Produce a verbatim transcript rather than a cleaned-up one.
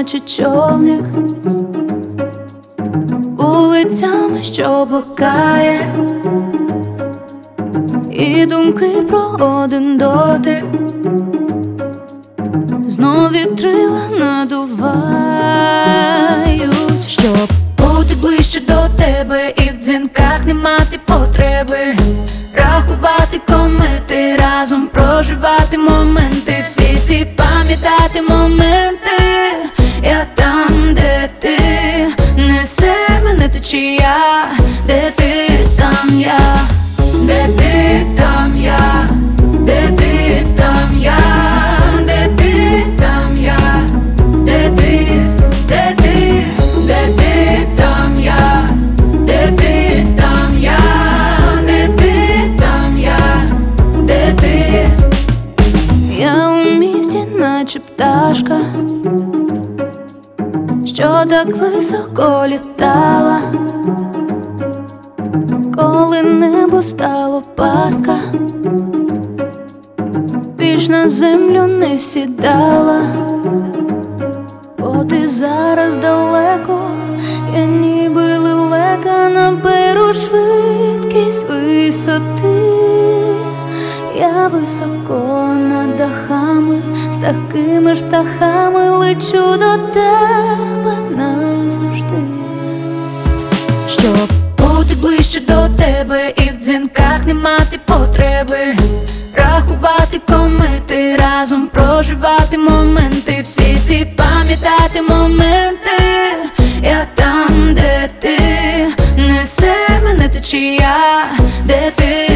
наче човник, вулицями, що блукає, і думки про один дотик знов вітрила надувають, щоб бути ближче до тебе і в дзвінках не мати потреби, рахувати комети, разом проживати моменти, всі ці пам'ятати моменти. Я там, де ти, несе мене течія, де ти, там я, де ти, там я, де ти, там я, де ти, там я, де ти, де ти, де ти, там я, де ти, там я, де ти, там я, де ти. Я у місті, наче пташка, що так високо літала, коли небо стало пастка, більш на землю не сідала. Бо ти зараз далеко, я ніби лелека, наберу швидкість висоти. Я високо над дахами, з такими ж птахами лечу до тебе назавжди. Щоб бути ближче до тебе і в дзвінках не мати потреби, рахувати комети, разом проживати моменти, всі ці пам'ятати моменти. Я там, де ти, несе мене течія, де ти,